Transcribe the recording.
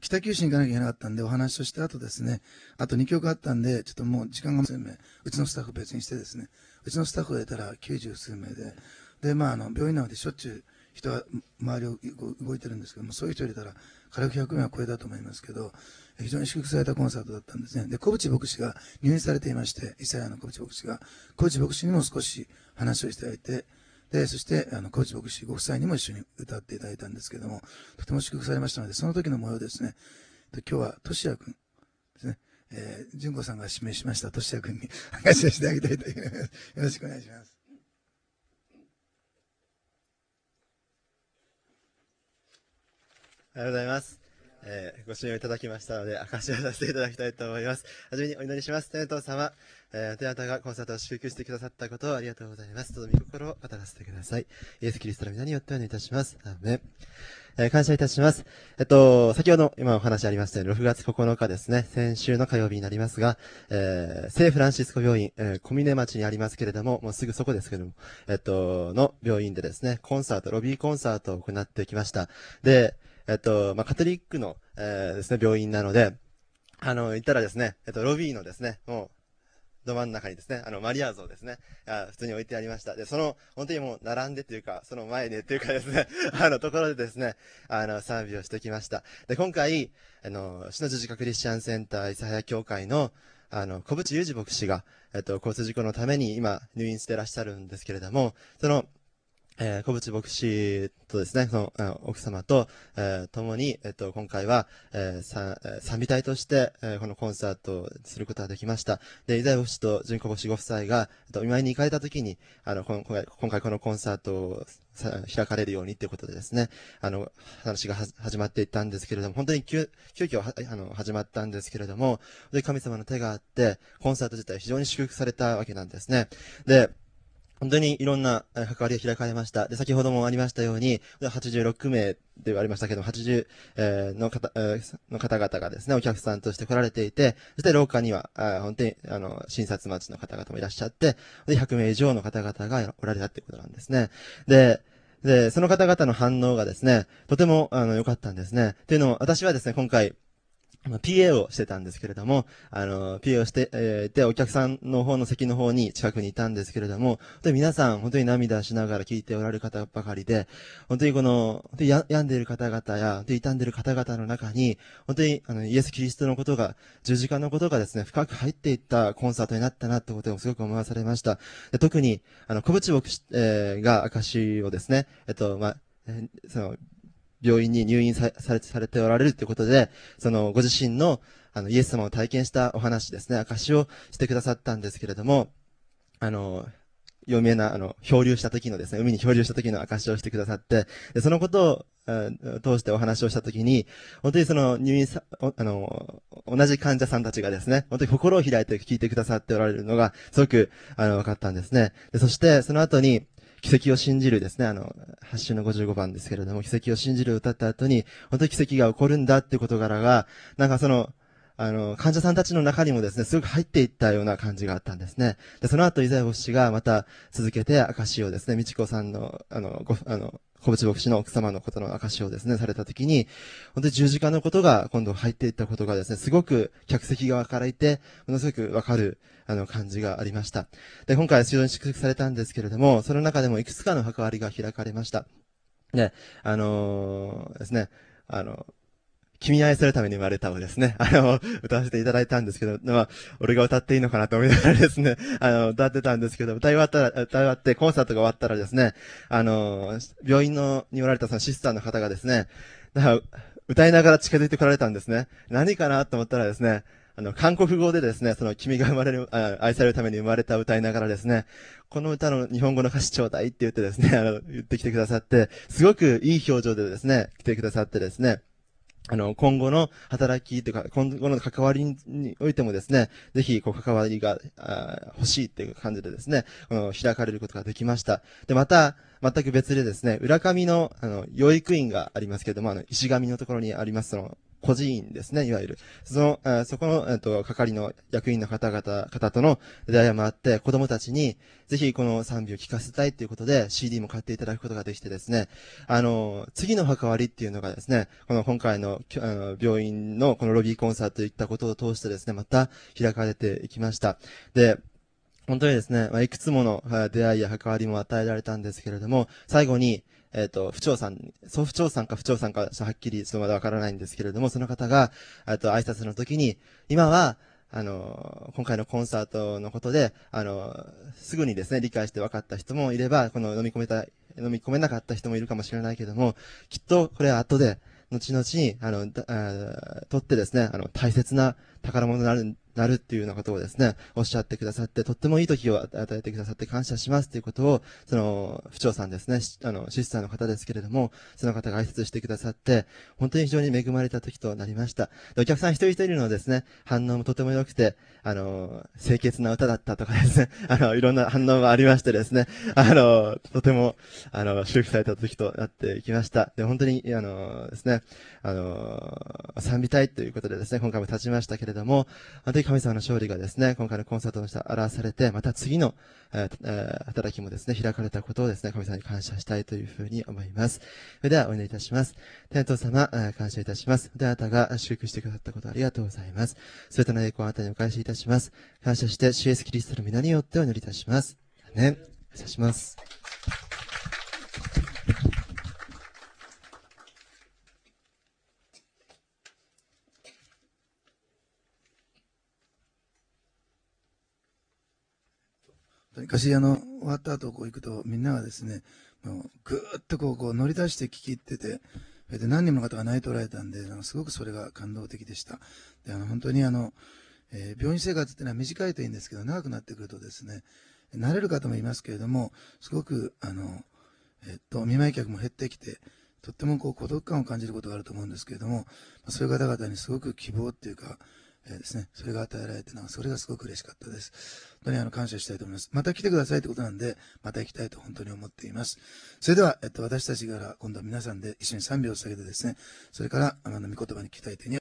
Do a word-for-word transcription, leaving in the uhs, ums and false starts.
北九州に行かなきゃいけなかったんで、お話をした後ですね、あとにきょくあったんで、ちょっともう時間が数名、うちのスタッフ別にしてですね、うちのスタッフが出たらきゅうじゅうすうめいで、で、まあ、あの、病院なのでしょっちゅう人は周りを動いてるんですけども、そういう人入れたら、軽くひゃくめいは超えたと思いますけど、非常に祝福されたコンサートだったんですね。で、小渕牧師が入院されていまして、イサヤの小渕牧師が、小渕牧師にも少し話をしていただいて、で、そして、あの、小渕牧師ご夫妻にも一緒に歌っていただいたんですけども、とても祝福されましたので、その時の模様ですね、今日は、としやくんですね、えー、純子さんが指名しました、としやくんに話をしてあげたいと思います。よろしくお願いします。 おはようございます。えー、ご指名をいただきましたので、証しをさせていただきたいと思います。はじめにお祈りします。天父様、えー、あなたがコンサートを祝福してくださったことをありがとうございます。どうぞ御心を語らせてください。イエス・キリストの皆によってお願いいたします。アーメン。えー、感謝いたします。えっと、先ほど今お話ありましたように、ろくがつここのかですね、先週の火曜日になりますが、えー、聖フランシスコ病院、えー、小峰町にありますけれども、もうすぐそこですけども、えっと、の病院でですね、コンサート、ロビーコンサートを行ってきました。で、えっと、まあ、カトリックの、えー、ですね、病院なので、あの、行ったらですね、えっと、ロビーのですね、もう、ど真ん中にですね、あの、マリア像ですね、あ普通に置いてありました。で、その、本当にもう、並んでというか、その前でというかですね、あの、ところでですね、あの、賛美をしてきました。で、今回、あの、篠十字架クリスチャンセンター諫早教会の、あの、小渕裕二牧師が、えっと、交通事故のために今、入院してらっしゃるんですけれども、その、えー、小渕牧師とですね、その、あ奥様と、えー、共に、えっと、今回は、えー、さ賛美隊として、えー、このコンサートをすることができました。で、イザヤ牧師と純子牧師ご夫妻が、えっと、お見舞いに行かれた時に、あの、今回、今回このコンサートを開かれるようにということでですね、あの、話が始まっていったんですけれども、本当に急、急遽は、あの、始まったんですけれども、で、神様の手があって、コンサート自体非常に祝福されたわけなんですね。で、本当にいろんな関わりが開かれました。で、先ほどもありましたように、はちじゅうろくめいではありましたけども、はちじゅう、えー、の方、えー、の方々がですね、お客さんとして来られていて、そして廊下には、あ本当に、あの、診察待ちの方々もいらっしゃって、で、ひゃくめい以上の方々がおられたっていうことなんですね。で、で、その方々の反応がですね、とても、あの、良かったんですね。というのも、私はですね、今回、ピーエー をしてたんですけれども、あの、ピーエー をして、えー、で、お客さんの方の席の方に近くにいたんですけれども、で皆さん、本当に涙しながら聞いておられる方ばかりで、本当にこの、や病んでいる方々や、で傷んでいる方々の中に、本当に、あの、イエス・キリストのことが、十字架のことがですね、深く入っていったコンサートになったなってことをすごく思わされました。で特に、あの、小渕牧師、えー、が証をですね、えっと、まあ、えー、その、病院に入院さされされておられるということで、そのご自身のあのイエス様を体験したお話ですね、証しをしてくださったんですけれども、あの、有名な、あの、漂流した時のですね、海に漂流した時の証しをしてくださって、でそのことを通してお話をした時に、本当にその入院さ、あの、同じ患者さんたちがですね、本当に心を開いて聞いてくださっておられるのが、すごく、あの、分かったんですね。でそして、その後に、奇跡を信じるですね、あの、はちしゅのごじゅうごばんですけれども、奇跡を信じるを歌った後に、本当に奇跡が起こるんだっていう事柄が、なんかその、あの、患者さんたちの中にもですね、すごく入っていったような感じがあったんですね。で、その後、イザヤ牧師がまた続けて証をですね、美智子さんの、あの、ご、あの、小渕牧師の奥様のことの証をですね、されたときに、本当に十字架のことが今度入っていったことがですね、すごく客席側からいて、ものすごくわかる、あの、感じがありました。で、今回は非常に祝福されたんですけれども、その中でもいくつかの関わりが開かれました。で、あのー、ですね、あの、君に愛されるために生まれたをですね、あの、歌わせていただいたんですけど、まあ、俺が歌っていいのかなと思いながらですね、あの、歌ってたんですけど、歌い終わったら、歌い終わって、コンサートが終わったらですね、あの、病院の、におられたそのシスターの方がですね、だから歌いながら近づいてこられたんですね。何かなと思ったらですね、あの、韓国語でですね、その、君が生まれる、あ愛されるために生まれた歌いながらですね、この歌の日本語の歌詞ちょうだいって言ってですね、あの、言ってきてくださって、すごくいい表情でですね、来てくださってですね、あの、今後の働きというか、今後の関わりにおいてもですね、ぜひ、こう、関わりが、あ欲しいっていう感じでですね、この開かれることができました。で、また、全く別でですね、浦上の、あの、養育院がありますけれども、あの、石上のところにあります、その、 孤児院ですね、いわゆる。その、えーそこの、えっと、係の役員の方々、方との出会いもあって、子供たちに、ぜひこの賛美を聞かせたいということで、シーディー も買っていただくことができてですね、あの、次の関わりっていうのがですね、この今回の、きょあの病院のこのロビーコンサートといったことを通してですね、また開かれていきました。で、本当にですね、まあ、いくつものはい出会いや関わりも与えられたんですけれども、最後に、えっ、と、府長さん、総府長さんか府長さんか、ちょっとはっきりちょっとまだわからないんですけれども、その方が、えっと、挨拶の時に、今は、あの、今回のコンサートのことで、あの、すぐにですね、理解して分かった人もいれば、この飲み込めた、飲み込めなかった人もいるかもしれないけども、きっとこれは後で、後々に、あの、だあとってですね、あの、大切な宝物になる、なるっていうようなことをですね、おっしゃってくださって、とってもいい時を与えてくださって感謝しますということを、その、府長さんですね、しあの、シスターの方ですけれども、その方が挨拶してくださって、本当に非常に恵まれた時となりました。でお客さん一人一人のですね、反応もとても良くて、あの、清潔な歌だったとかですね、あの、いろんな反応がありましてですね、あの、とても、あの、祝福された時となっていきました。で、本当に、あのですね、あの、賛美隊ということでですね、今回も立ちましたけれども、本当に神様の勝利がですね、今回のコンサートの下表されて、また次の、えーえー働きもですね、開かれたことをですね、神様に感謝したいというふうに思います。それではお祈りいたします。天父様、えー感謝いたします。で、あなたが祝福してくださったことありがとうございます。すべての栄光をあなたにお返しいたします。感謝して、シーエスキリストの皆によってお祈りいたします。アメン。感謝します。 歌詞あの、終わった後こう行くと、みんながですね、もうぐーっとこう、こう乗り出して聞き入ってて、それで何人もの方が泣いておられたんで、あのすごくそれが感動的でした。で、あの、本当にあの、えー病院生活っていうのは短いといいんですけど、長くなってくるとですね、慣れる方もいますけれども、すごく、あの、えっと、見舞い客も減ってきて、とってもこう孤独感を感じることがあると思うんですけれども、そういう方々にすごく希望っていうか、えーですね、それが与えられて、なんかそれがすごく嬉しかったです。本当にあの感謝したいと思います。また来てくださいってことなんで、また行きたいと本当に思っています。それでは、えっと、私たちから今度は皆さんで一緒に賛美を捧げてですね、それから、あの、御言葉に聞きたいというふうに